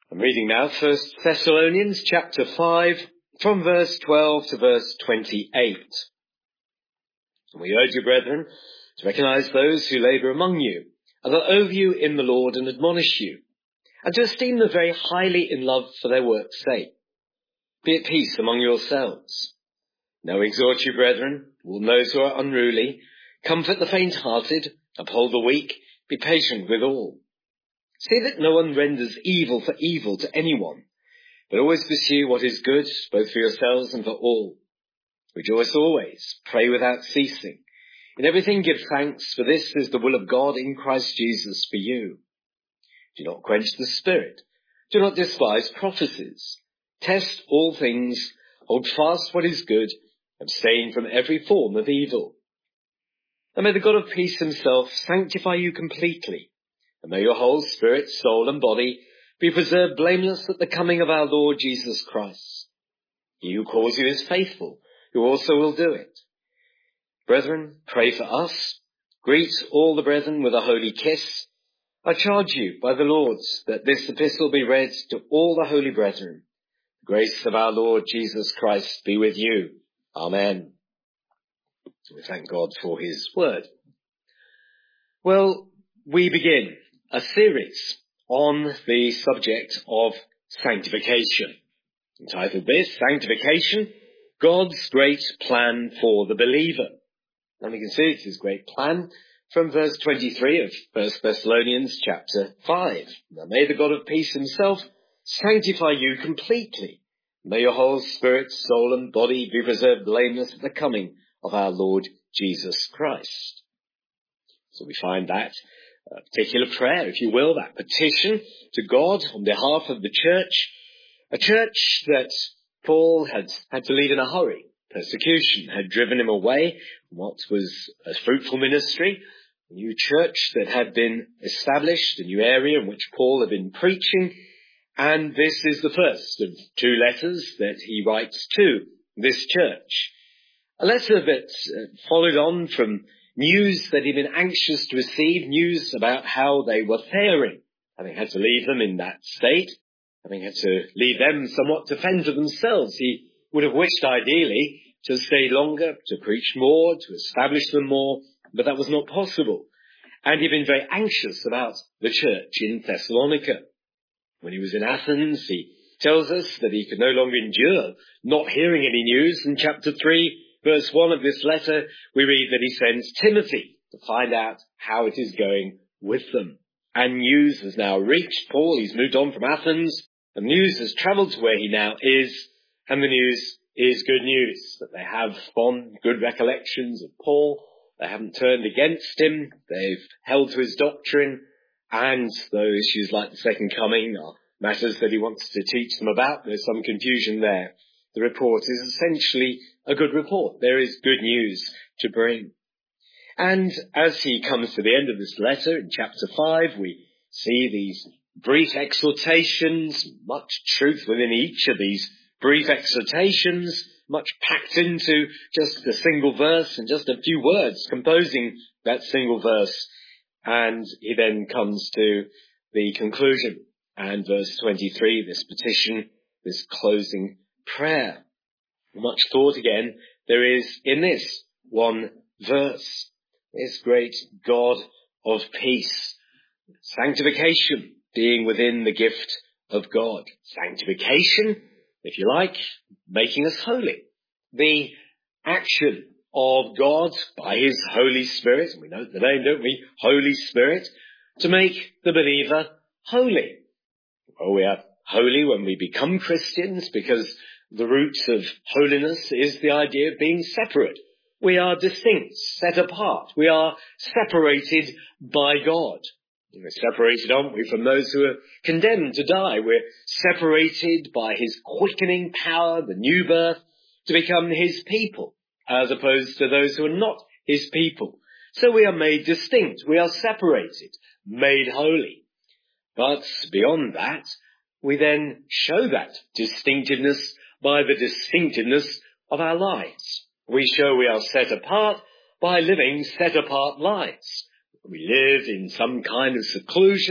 I'm reading now 1 Thessalonians chapter 5 from verse 12 to verse 28. And we urge you, brethren, to recognize those who labour among you, and are over you in the Lord and admonish you, and to esteem them very highly in love for their work's sake. Be at peace among yourselves. Now we exhort you, brethren, warn those who are unruly, comfort the faint-hearted, uphold the weak, be patient with all. See that no one renders evil for evil to anyone, but always pursue what is good, both for yourselves and for all. Rejoice always, pray without ceasing. In everything give thanks, for this is the will of God in Christ Jesus for you. Do not quench the spirit. Do not despise prophecies. Test all things, hold fast what is good, abstain from every form of evil. And may the God of peace himself sanctify you completely, and may your whole spirit, soul, and body be preserved blameless at the coming of our Lord Jesus Christ. He who calls you is faithful, who also will do it. Brethren, pray for us. Greet all the brethren with a holy kiss. I charge you by the Lord that this epistle be read to all the holy brethren. The grace of our Lord Jesus Christ be with you. Amen. So we thank God for his word. Well, we begin a series on the subject of sanctification. Entitled this, Sanctification, God's Great Plan for the Believer. And we can see it's his great plan from verse 23 of 1 Thessalonians chapter 5. Now may the God of peace himself sanctify you completely. May your whole spirit, soul and body be preserved blameless at the coming of our Lord Jesus Christ. So we find that particular prayer, if you will, that petition to God on behalf of the church, a church that Paul had to lead in a hurry. Persecution had driven him away from what was a fruitful ministry, a new church that had been established, a new area in which Paul had been preaching, and this is the first of two letters that he writes to this church. A letter that followed on from news that he'd been anxious to receive, news about how they were faring, having had to leave them in that state, having had to leave them somewhat to fend for themselves. He would have wished ideally to stay longer, to preach more, to establish them more, but that was not possible. And he'd been very anxious about the church in Thessalonica. When he was in Athens, he tells us that he could no longer endure not hearing any news. In chapter 3, verse 1 of this letter, we read that he sends Timothy to find out how it is going with them. And news has now reached Paul. He's moved on from Athens. The news has travelled to where he now is. And the news is good news, that they have fond, good recollections of Paul. They haven't turned against him. They've held to his doctrine. And though issues like the second coming are matters that he wants to teach them about, there's some confusion there. The report is essentially a good report. There is good news to bring. And as he comes to the end of this letter in chapter 5, we see these brief exhortations, much truth within each of these brief exhortations, much packed into just a single verse and just a few words composing that single verse. And he then comes to the conclusion. And verse 23, this petition, this closing prayer. Much thought again there is in this one verse. This great God of peace. Sanctification being within the gift of God. Sanctification, if you like, making us holy. The action of God by his Holy Spirit, and we know the name, don't we? Holy Spirit, to make the believer holy. Well, we are holy when we become Christians because the root of holiness is the idea of being separate. We are distinct, set apart. We are separated by God. We're separated, aren't we, from those who are condemned to die. We're separated by his quickening power, the new birth, to become his people, as opposed to those who are not his people. So we are made distinct. We are separated, made holy. But beyond that, we then show that distinctiveness by the distinctiveness of our lives. We show we are set apart by living set apart lives. We live in some kind of seclusion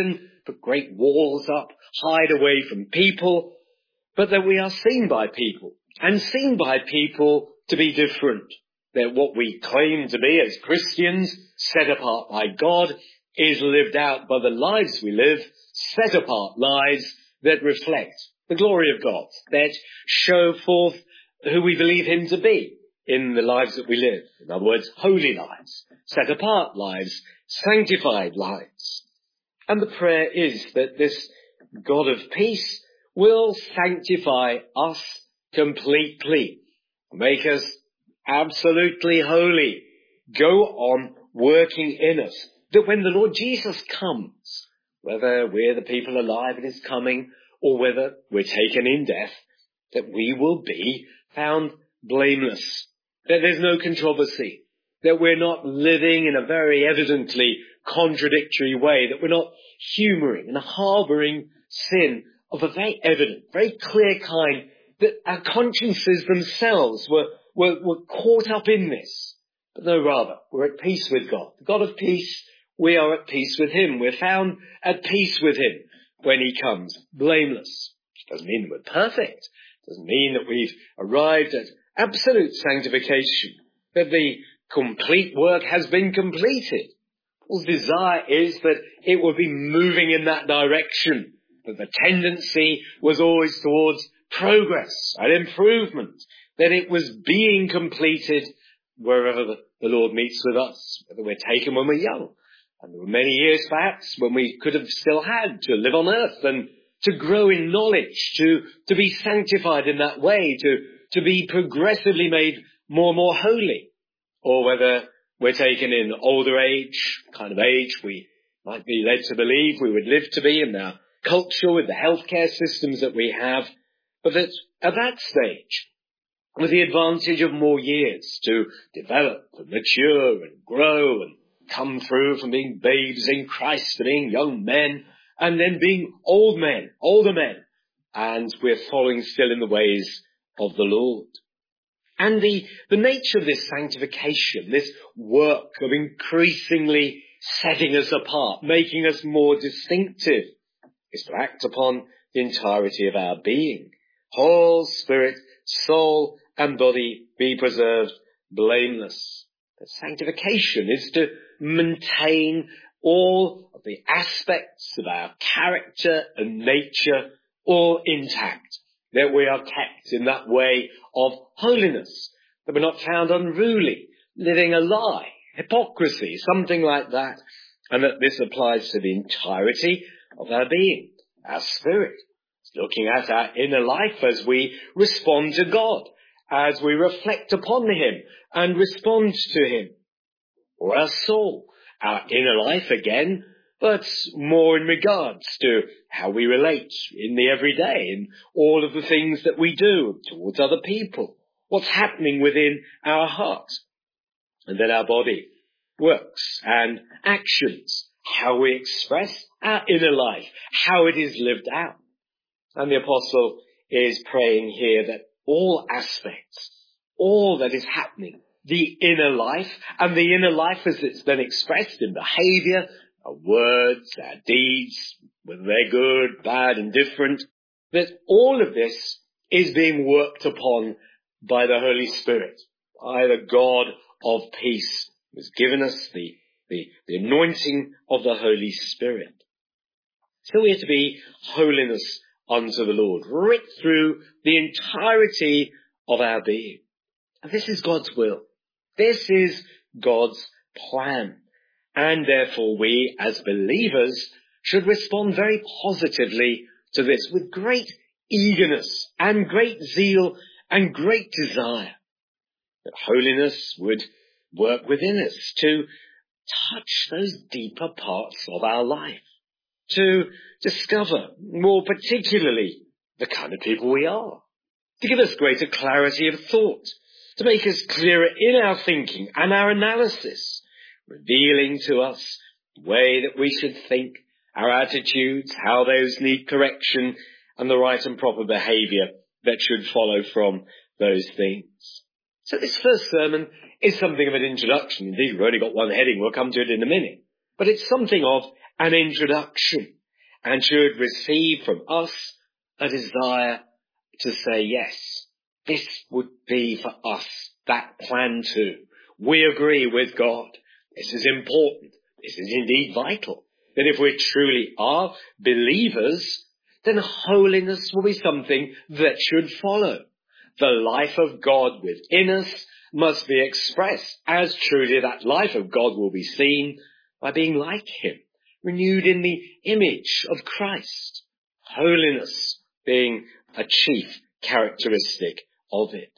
put great walls up, hide away from people, but that we are seen by people, and seen by people to be different. That what we claim to be as Christians, set apart by God, is lived out by the lives we live, set apart lives that reflect the glory of God, that show forth who we believe him to be in the lives that we live. In other words, holy lives, set apart lives, sanctified lives. And the prayer is that this God of peace will sanctify us completely, make us absolutely holy, go on working in us, that when the Lord Jesus comes, whether we're the people alive at his coming or whether we're taken in death, that we will be found blameless, that there's no controversy, that we're not living in a very evidently contradictory way, that we're not humouring and harbouring sin of a very evident, very clear kind, that our consciences themselves were caught up in this. But no, rather, we're at peace with God. The God of peace, we are at peace with him. We're found at peace with him when he comes, blameless. It doesn't mean that we're perfect. It doesn't mean that we've arrived at absolute sanctification, that the complete work has been completed. Paul's desire is that it will be moving in that direction, that the tendency was always towards progress and improvement, that it was being completed wherever the Lord meets with us, whether we're taken when we're young. And there were many years perhaps when we could have still had to live on earth and to grow in knowledge, to be sanctified in that way, to be progressively made more and more holy. Or whether we're taken in older age, kind of age we might be led to believe we would live to be in our culture with the healthcare systems that we have, but that at that stage, with the advantage of more years to develop and mature and grow and come through from being babes in Christ to being young men and then being old men, older men, and we're following still in the ways of the Lord. And the nature of this sanctification, this work of increasingly setting us apart, making us more distinctive, is to act upon the entirety of our being. Whole spirit, soul, and body be preserved blameless. But sanctification is to maintain all of the aspects of our character and nature all intact, that we are kept in that way of holiness, that we're not found unruly, living a lie, hypocrisy, something like that, and that this applies to the entirety of our being, our spirit. It's looking at our inner life as we respond to God, as we reflect upon him and respond to him. Or our soul, our inner life again, but more in regards to how we relate in the everyday, in all of the things that we do towards other people, what's happening within our heart. And then our body, works and actions, how we express our inner life, how it is lived out. And the apostle is praying here that all aspects, all that is happening, the inner life, and the inner life as it's then expressed in behaviour, our words, our deeds, whether they're good, bad, indifferent, that all of this is being worked upon by the Holy Spirit, by the God of peace, who has given us the anointing of the Holy Spirit. So we are to be holiness unto the Lord, right through the entirety of our being. And this is God's will. This is God's plan. And therefore we, as believers, should respond very positively to this with great eagerness and great zeal and great desire. That holiness would work within us to touch those deeper parts of our life, to discover more particularly the kind of people we are, to give us greater clarity of thought, to make us clearer in our thinking and our analysis, revealing to us the way that we should think, our attitudes, how those need correction, and the right and proper behaviour that should follow from those things. So this first sermon is something of an introduction. Indeed, we've only got one heading. We'll come to it in a minute. But it's something of an introduction. and should receive from us a desire to say, yes, this would be for us, that plan too. We agree with God. This is important. This is indeed vital. That if we truly are believers, then holiness will be something that should follow. The life of God within us must be expressed as truly that life of God will be seen by being like him, renewed in the image of Christ. Holiness being a chief characteristic of it.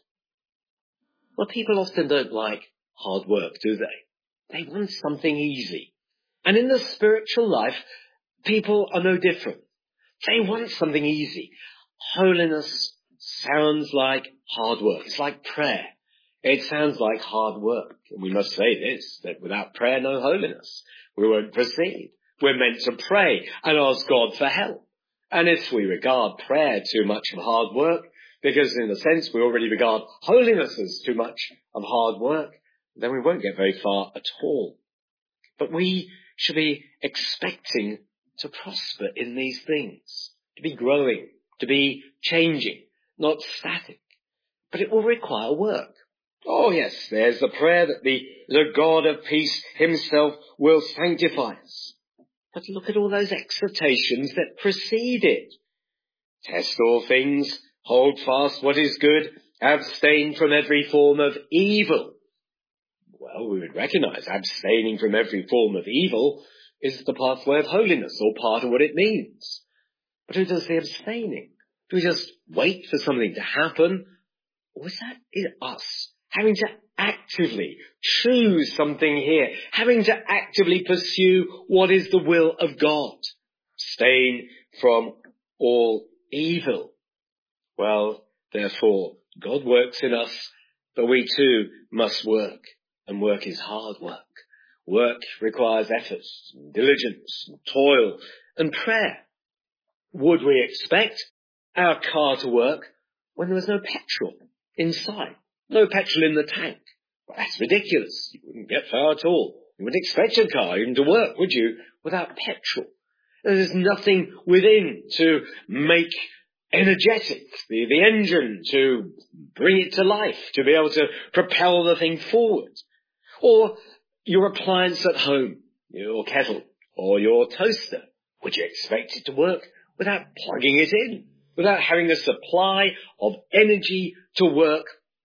Well, people often don't like hard work, do they? They want something easy. And in the spiritual life, people are no different. They want something easy. Holiness sounds like hard work. It's like prayer. It sounds like hard work. And we must say this, that without prayer, no holiness. We won't proceed. We're meant to pray and ask God for help. And if we regard prayer too much of hard work, because in a sense we already regard holiness as too much of hard work, then we won't get very far at all. But we should be expecting to prosper in these things, to be growing, to be changing, not static. But it will require work. Oh yes, there's the prayer that the God of peace himself will sanctify us. But look at all those exhortations that precede it. Test all things, hold fast what is good, abstain from every form of evil. Well, we would recognize abstaining from every form of evil is the pathway of holiness, or part of what it means. But who does the abstaining? Do we just wait for something to happen? Or is that us having to actively choose something here, having to actively pursue what is the will of God? Abstain from all evil. Well, therefore, God works in us, but we too must work. And work is hard work. Work requires effort, and diligence, and toil, and prayer. Would we expect our car to work when there was no petrol inside? No petrol in the tank? Well, that's ridiculous. You wouldn't get far at all. You wouldn't expect your car even to work, would you, without petrol? There's nothing within to make energetic the engine, to bring it to life, to be able to propel the thing forward. Or your appliance at home, your kettle or your toaster. Would you expect it to work without plugging it in, without having a supply of energy to work,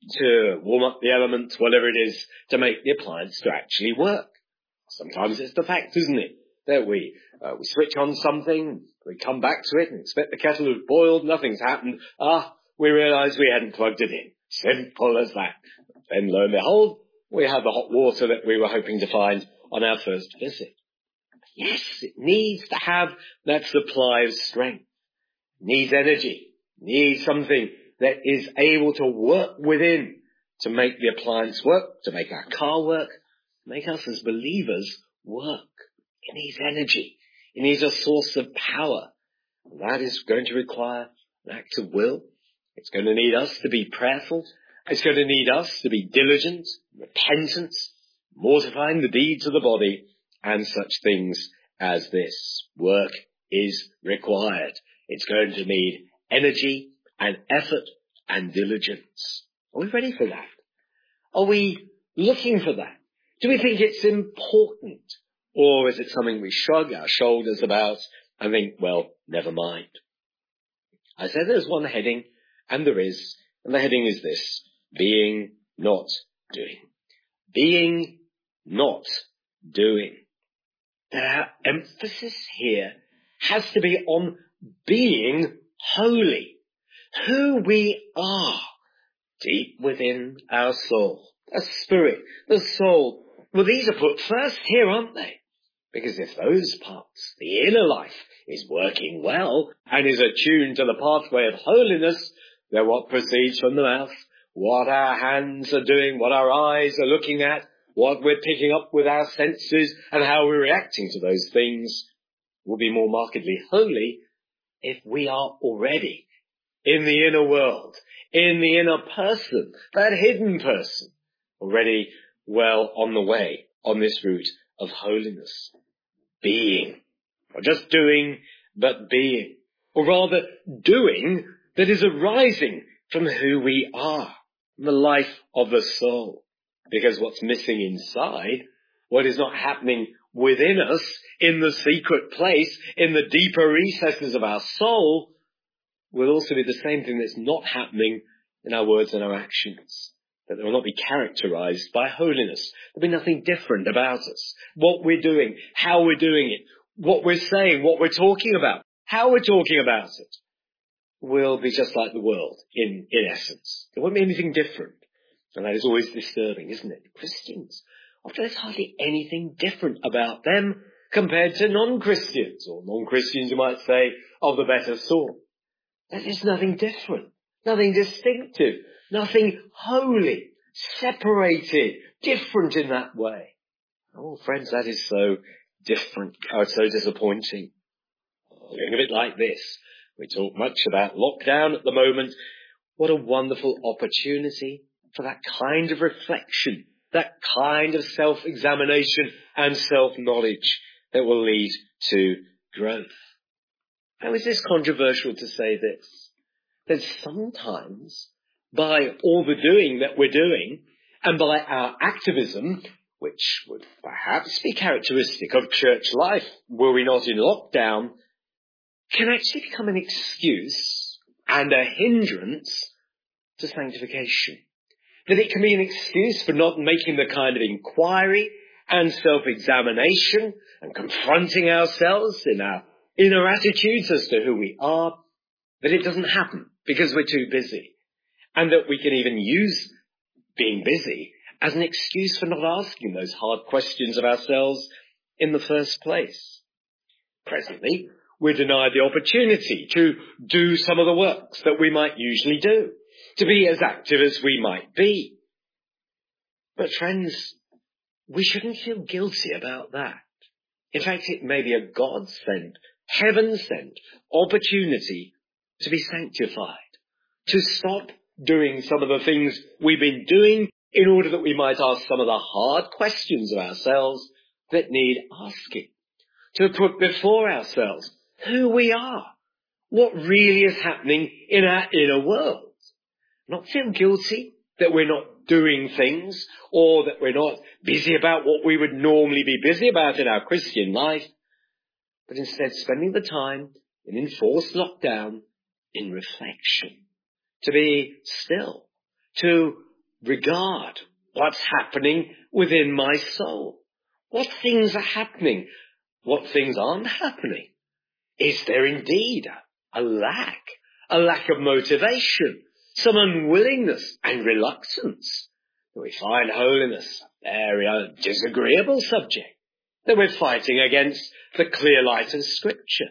to warm up the elements, whatever it is, to make the appliance to actually work? Sometimes it's the fact, isn't it, that we switch on something, we come back to it and expect the kettle to have boiled, nothing's happened. We realise we hadn't plugged it in. Simple as that. Then lo and behold, we have the hot water that we were hoping to find on our first visit. Yes, it needs to have that supply of strength. It needs energy. It needs something that is able to work within to make the appliance work, to make our car work, make us as believers work. It needs energy. It needs a source of power. And that is going to require an act of will. It's going to need us to be prayerful. It's going to need us to be diligent, repentant, mortifying the deeds of the body, and such things as this. Work is required. It's going to need energy and effort and diligence. Are we ready for that? Are we looking for that? Do we think it's important? Or is it something we shrug our shoulders about and think, well, never mind? I said there's one heading, and there is, and the heading is this: being, not doing. Being, not doing. Our emphasis here has to be on being holy. Who we are deep within our soul. The spirit, the soul. Well, these are put first here, aren't they? Because if those parts, the inner life, is working well and is attuned to the pathway of holiness, then what proceeds from the mouth, what our hands are doing, what our eyes are looking at, what we're picking up with our senses, and how we're reacting to those things will be more markedly holy if we are already in the inner world, in the inner person, that hidden person, already well on the way on this route of holiness. Being, not just doing, but being, or rather doing that is arising from who we are, the life of the soul. Because what's missing inside, what is not happening within us, in the secret place, in the deeper recesses of our soul, will also be the same thing that's not happening in our words and our actions. That they will not be characterized by holiness. There'll be nothing different about us. What we're doing, how we're doing it, what we're saying, what we're talking about, how we're talking about it, will be just like the world in essence. There won't be anything different. And that is always disturbing, isn't it? Christians, often there's hardly anything different about them compared to non-Christians, or non-Christians you might say, of the better sort. There's nothing different, nothing distinctive, nothing holy, separated, different in that way. Oh, friends, that is so different, so disappointing. Going a bit like this. We talk much about lockdown at the moment. What a wonderful opportunity for that kind of reflection, that kind of self-examination and self-knowledge that will lead to growth. How is this controversial to say this? That sometimes by all the doing that we're doing and by our activism, which would perhaps be characteristic of church life, were we not in lockdown, can actually become an excuse and a hindrance to sanctification. That it can be an excuse for not making the kind of inquiry and self-examination and confronting ourselves in our inner attitudes as to who we are, that it doesn't happen because we're too busy. And that we can even use being busy as an excuse for not asking those hard questions of ourselves in the first place. Presently, we're denied the opportunity to do some of the works that we might usually do, to be as active as we might be. But friends, we shouldn't feel guilty about that. In fact, it may be a God-sent, heaven-sent opportunity to be sanctified, to stop doing some of the things we've been doing in order that we might ask some of the hard questions of ourselves that need asking, to put before ourselves who we are, what really is happening in our inner world. Not feel guilty that we're not doing things or that we're not busy about what we would normally be busy about in our Christian life, but instead spending the time in enforced lockdown in reflection, to be still, to regard what's happening within my soul. What things are happening? What things aren't happening? Is there indeed a lack of motivation, some unwillingness and reluctance? That we find holiness a very disagreeable subject, that we're fighting against the clear light of Scripture?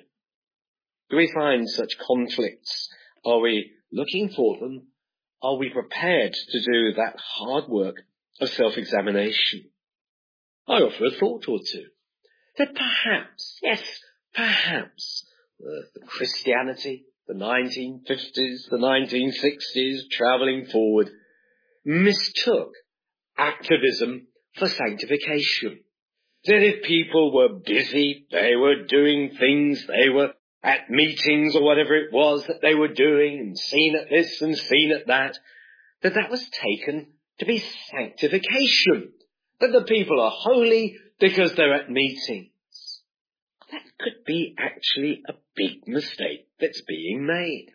Do we find such conflicts? Are we looking for them? Are we prepared to do that hard work of self-examination? I offer a thought or two. That perhaps, yes, perhaps, the Christianity, the 1950s, the 1960s, travelling forward, mistook activism for sanctification. That if people were busy, they were doing things, they were at meetings or whatever it was that they were doing, and seen at this and seen at that, that was taken to be sanctification. That the people are holy because they're at meetings. That could be actually a big mistake that's being made,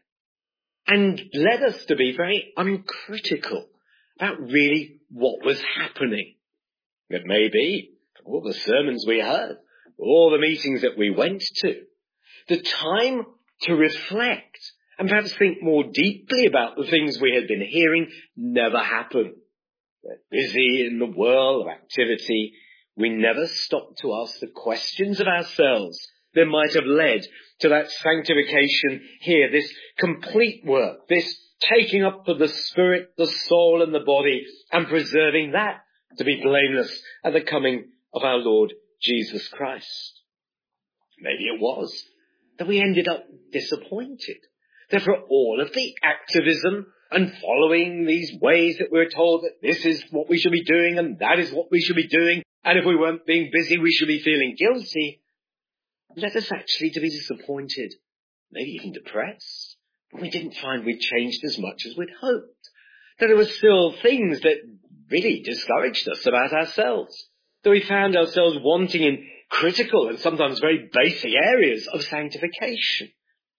and led us to be very uncritical about really what was happening. It may be, from all the sermons we heard, all the meetings that we went to, the time to reflect and perhaps think more deeply about the things we had been hearing never happened. We're busy in the whirl of activity. We never stopped to ask the questions of ourselves that might have led to that sanctification here, this complete work, this taking up of the spirit, the soul and the body, and preserving that to be blameless at the coming of our Lord Jesus Christ. Maybe it was that we ended up disappointed, that for all of the activism and following these ways that we're told that this is what we should be doing and that is what we should be doing, and if we weren't being busy we should be feeling guilty, led us actually to be disappointed, maybe even depressed, when we didn't find we'd changed as much as we'd hoped. That there were still things that really discouraged us about ourselves. That we found ourselves wanting in critical and sometimes very basic areas of sanctification.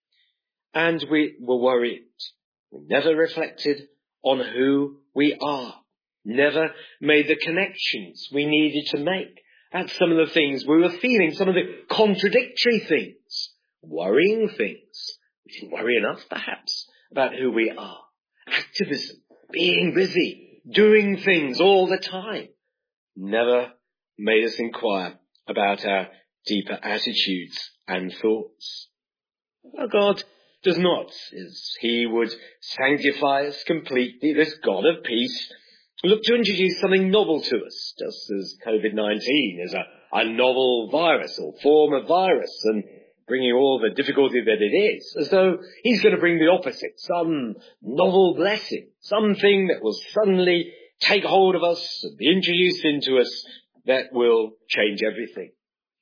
And we were worried. We never reflected on who we are. Never made the connections we needed to make. That's some of the things we were feeling, some of the contradictory things, worrying things. We didn't worry enough, perhaps, about who we are. Activism, being busy, doing things all the time, never made us inquire about our deeper attitudes and thoughts. Well, God does not, as he would sanctify us completely, this God of peace, look to introduce something novel to us, just as COVID-19 is a novel virus or form of virus, and bringing all the difficulty that it is, as though he's going to bring the opposite, some novel blessing, something that will suddenly take hold of us and be introduced into us that will change everything.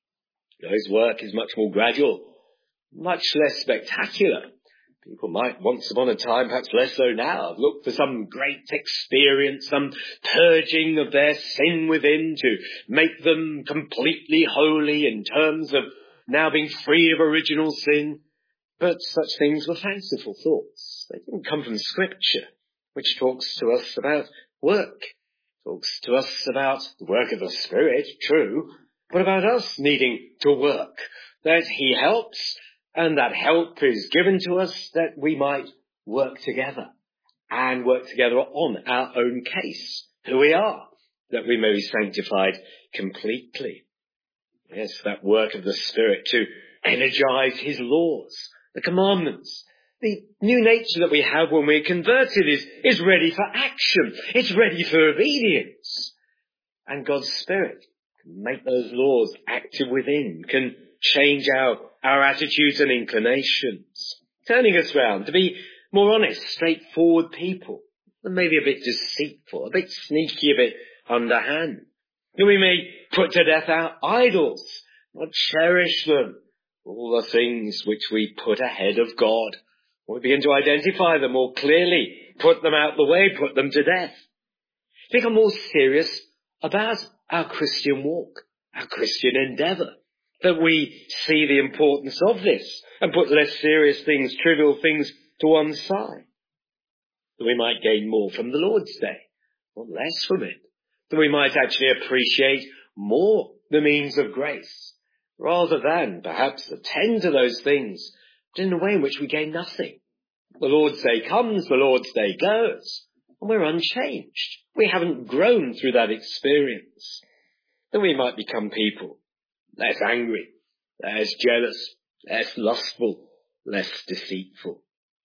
His work is much more gradual, much less spectacular. People might once upon a time, perhaps less so now, have looked for some great experience, some purging of their sin within to make them completely holy in terms of now being free of original sin. But such things were fanciful thoughts. They didn't come from Scripture, which talks to us about work, talks to us about the work of the Spirit, true, but about us needing to work, that he helps, and that help is given to us that we might work together, and work together on our own case, who we are, that we may be sanctified completely. Yes, that work of the Spirit to energize his laws, the commandments. The new nature that we have when we're converted is ready for action. It's ready for obedience. And God's Spirit can make those laws active within, can change our attitudes and inclinations, turning us round to be more honest, straightforward people, and maybe a bit deceitful, a bit sneaky, a bit underhand. And we may put to death our idols, not cherish them, all the things which we put ahead of God. We begin to identify them more clearly, put them out the way, put them to death. Become more serious about our Christian walk, our Christian endeavour, that we see the importance of this and put less serious things, trivial things to one side. That we might gain more from the Lord's Day, not less from it. That we might actually appreciate more the means of grace, rather than perhaps attend to those things, but in a way in which we gain nothing. The Lord's Day comes, the Lord's Day goes, and we're unchanged. We haven't grown through that experience. That we might become people less angry, less jealous, less lustful, less deceitful.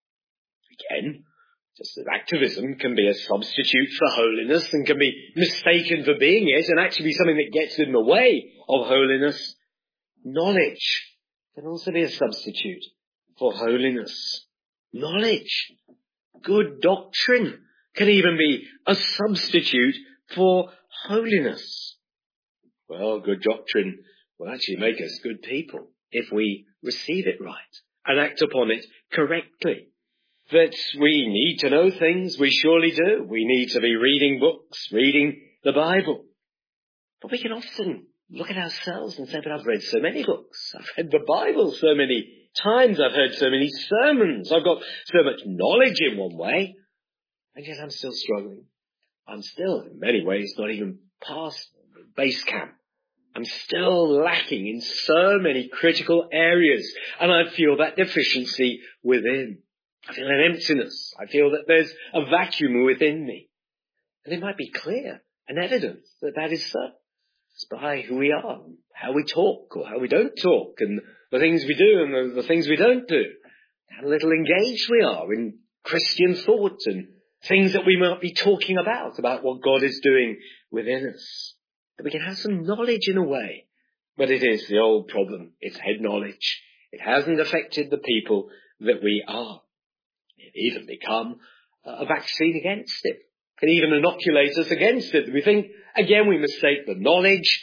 Again, just as activism can be a substitute for holiness and can be mistaken for being it and actually be something that gets in the way of holiness, knowledge can also be a substitute for holiness. Knowledge, good doctrine, can even be a substitute for holiness. Well, good doctrine will actually make us good people if we receive it right and act upon it correctly. That we need to know things, we surely do. We need to be reading books, reading the Bible. But we can often look at ourselves and say, but I've read so many books. I've read the Bible so many times. I've heard so many sermons. I've got so much knowledge in one way. And yet I'm still struggling. I'm still, in many ways, not even past base camp. I'm still lacking in so many critical areas. And I feel that deficiency within. I feel an emptiness. I feel that there's a vacuum within me. And it might be clear and evident that that is so. It's by who we are, how we talk or how we don't talk, and the things we do and the things we don't do. How little engaged we are in Christian thought and things that we might be talking about what God is doing within us. That we can have some knowledge in a way, but it is the old problem. It's head knowledge. It hasn't affected the people that we are. It even become a vaccine against it. It can even inoculate us against it. We think, again, we mistake the knowledge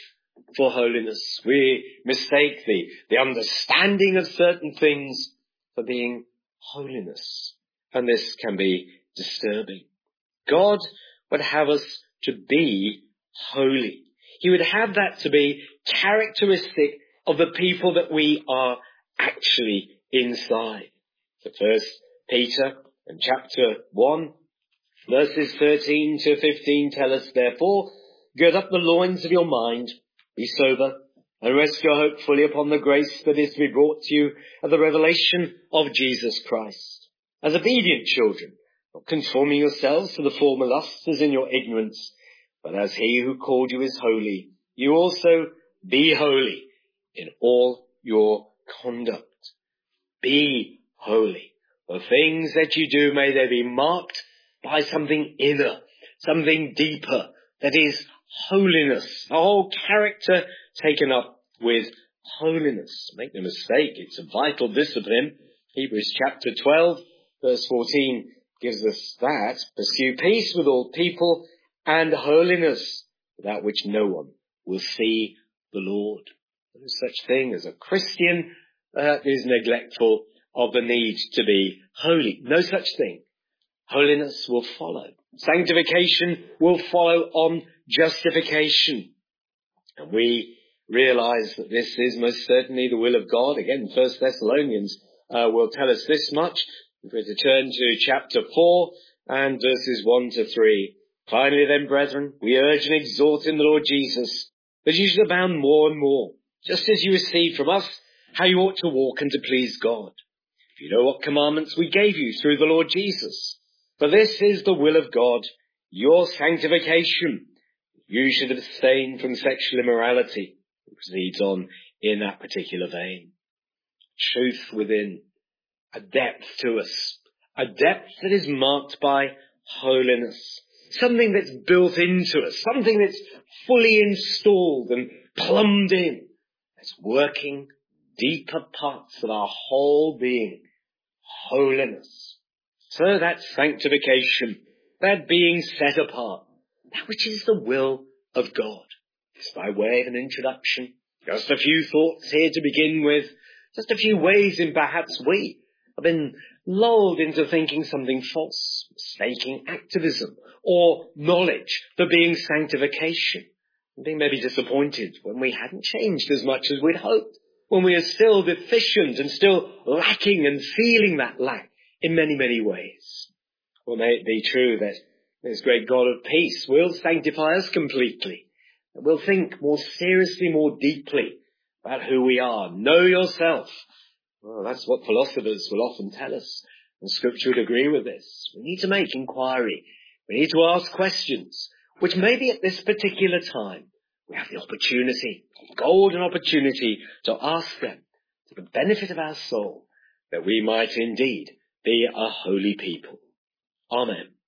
for holiness. We mistake the understanding of certain things for being holiness. And this can be disturbing. God would have us to be holy. He would have that to be characteristic of the people that we are actually inside. So 1 Peter in chapter 1, verses 13 to 15 tell us, therefore, gird up the loins of your mind, be sober, and rest your hope fully upon the grace that is to be brought to you at the revelation of Jesus Christ. As obedient children, not conforming yourselves to the former lusts as in your ignorance, but as he who called you is holy, you also be holy in all your conduct. Be holy. The things that you do, may they be marked by something inner, something deeper, that is holiness. A whole character taken up with holiness. Make no mistake, it's a vital discipline. Hebrews chapter 12, verse 14 gives us that. Pursue peace with all people and holiness, without which no one will see the Lord. There is such thing as a Christian that is neglectful of the need to be holy. No such thing. Holiness will follow. Sanctification will follow on justification. And we realize that this is most certainly the will of God. Again, 1 Thessalonians will tell us this much. If we turn to chapter 4 and verses 1 to 3. Finally then, brethren, we urge and exhort in the Lord Jesus that you should abound more and more, just as you received from us how you ought to walk and to please God. If you know what commandments we gave you through the Lord Jesus. For this is the will of God, your sanctification. You should abstain from sexual immorality. It proceeds on in that particular vein. Truth within, a depth to us, a depth that is marked by holiness. Something that's built into us, something that's fully installed and plumbed in. That's working deeper parts of our whole being. Holiness. So that sanctification, that being set apart, that which is the will of God. Just by way of an introduction, just a few thoughts here to begin with, just a few ways in perhaps we have been lulled into thinking something false, mistaking activism or knowledge for being sanctification, and being maybe disappointed when we hadn't changed as much as we'd hoped, when we are still deficient and still lacking and feeling that lack in many, many ways. Well, may it be true that this great God of peace will sanctify us completely, and we'll think more seriously, more deeply about who we are. Know yourself. Well, that's what philosophers will often tell us, and Scripture would agree with this. We need to make inquiry. We need to ask questions, which maybe at this particular time we have the opportunity, golden opportunity, to ask them to the benefit of our soul, that we might indeed be a holy people. Amen.